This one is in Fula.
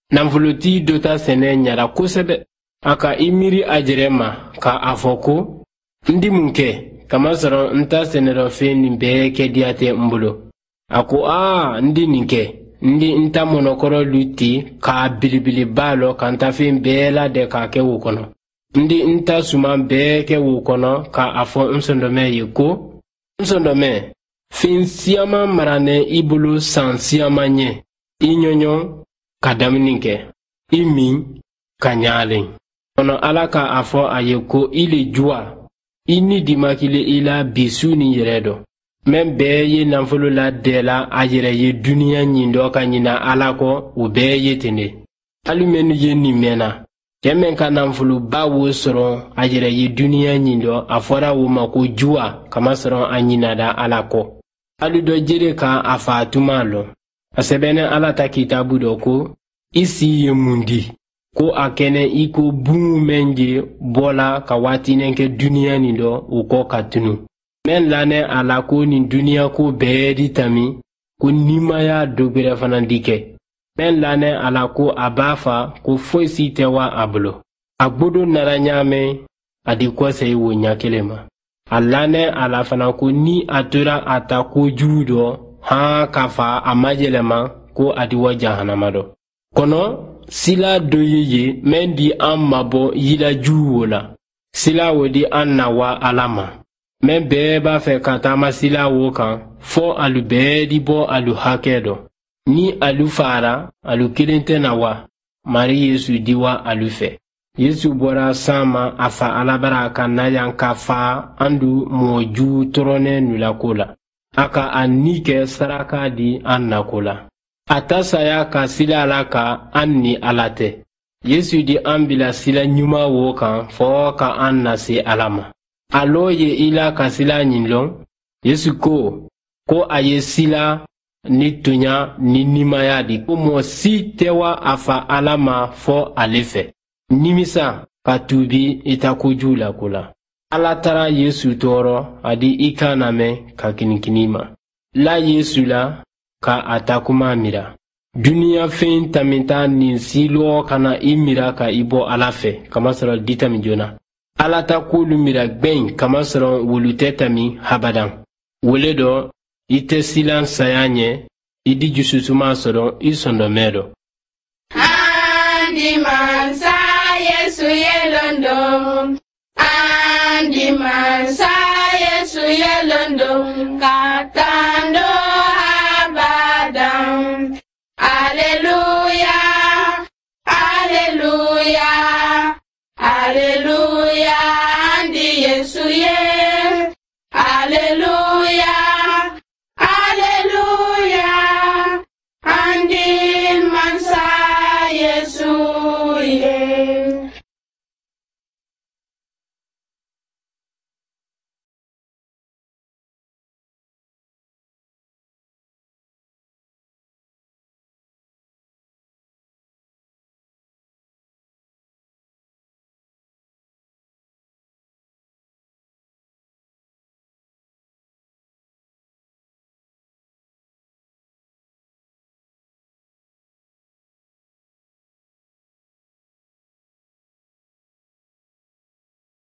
nanfuluti dota sene nyara kosebe aka imiri ajirema ka afoko ndi munke kama soro nta senero fe nimbe ke diate mbulo ako ndi ninke ndi nta monokoro luti ka bilibili balo kanta fe bela de ka ke wukono ndi nta suma be ke wukono ka afo nsondome yiko nsondome fin siyama marane ibulu san siyama nye inyonyo kadamninke imi kanyale ono alaka afo ayeko ile jua ini dimakile ila bisuni yeredo membe ye nanfolo la dela ayere ye dunia nyindo kanyina alako ube yetene alumenu ye nimena kemen ka nanfolo bawo soro ayere ye dunia nyindo afora wo mako jua kama soro anyina da alako aludo jere ka afatumalo asebene alata kitabu doko isi ye mundi ko akene iko bungu menje bola ka wati nenke dunia nindo uko katunu men lane ala ko ni dunia ko beedi tami ko nimaya dogere fanandike men lane ala ko abafa ko foisi tewa ablo agbodo naranyame adi ko sey wonya kelema alane ala fana ko ni atura atako judo ha kafa amajelema ko adi wa jahanamado kono sila doyeye mendi amabo yila juwola sila wodi annawa alama men beba fe katama sila wokan fo alu bedi bo alu hakedo ni alu fara alu kilente nawa mari Yesu diwa alu fe Yesu bora sama afa alabara kanayan kafa andu moju torone nulakola aka anike saraka di annakola atasaya ka sila alaka anni alate Yesu di ambila sila nyuma wokan fo ka anna se alama aloye ila ka sila nyinlon Yesu ko aye sila ni tunya ni nimayadi ko mo si tewa afa alama fo alefe nimisa katubi itakujula kula alatara Yesu toro adi ikaname kakinikinima la Yesu la ka atakuma mira dunia fen tamita ni silo kana imira ka ibo alafe kama sara ditami jona alata kulu mira gben kama sara wulutetami habadan woledo ite silan sayanye idi jususuma soro isondomedo andi mansa Yesu yelondo andi mansa Yesu yelondo katando Hallelujah.